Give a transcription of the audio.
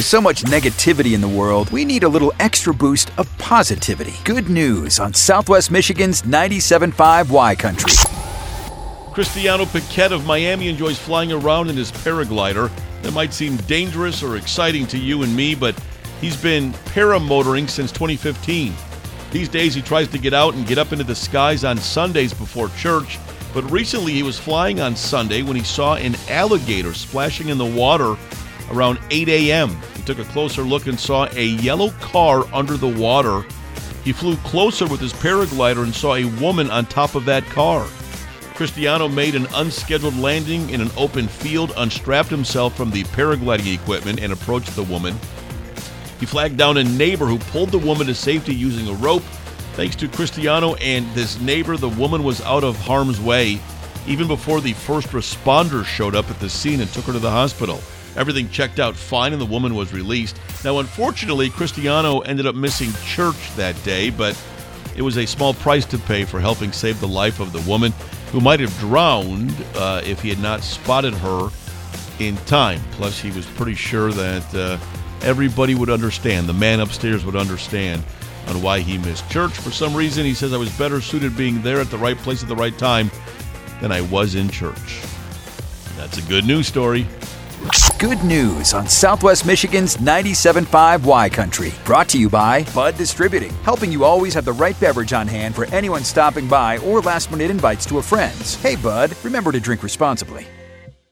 With so much negativity in the world, we need a little extra boost of positivity. Good news on Southwest Michigan's 97.5 Y Country. Cristiano Paquette of Miami enjoys flying around in his paraglider. That might seem dangerous or exciting to you and me, but he's been paramotoring since 2015. These days he tries to get out and get up into the skies on Sundays before church, but recently he was flying on Sunday when he saw an alligator splashing in the water around 8 a.m. He took a closer look and saw a yellow car under the water. He flew closer with his paraglider and saw a woman on top of that car. Cristiano made an unscheduled landing in an open field, unstrapped himself from the paragliding equipment, and approached the woman. He flagged down a neighbor who pulled the woman to safety using a rope. Thanks to Cristiano and this neighbor, the woman was out of harm's way even before the first responders showed up at the scene and took her to the hospital. Everything checked out fine and the woman was released. Now, unfortunately, Cristiano ended up missing church that day, but it was a small price to pay for helping save the life of the woman, who might have drowned if he had not spotted her in time. Plus, he was pretty sure that everybody would understand, the man upstairs would understand on why he missed church. For some reason, he says, I was better suited being there at the right place at the right time than I was in church. That's a good news story. Good news on Southwest Michigan's 97.5 Y Country. Brought to you by Bud Distributing, helping you always have the right beverage on hand for anyone stopping by or last-minute invites to a friend's. Hey, Bud, remember to drink responsibly.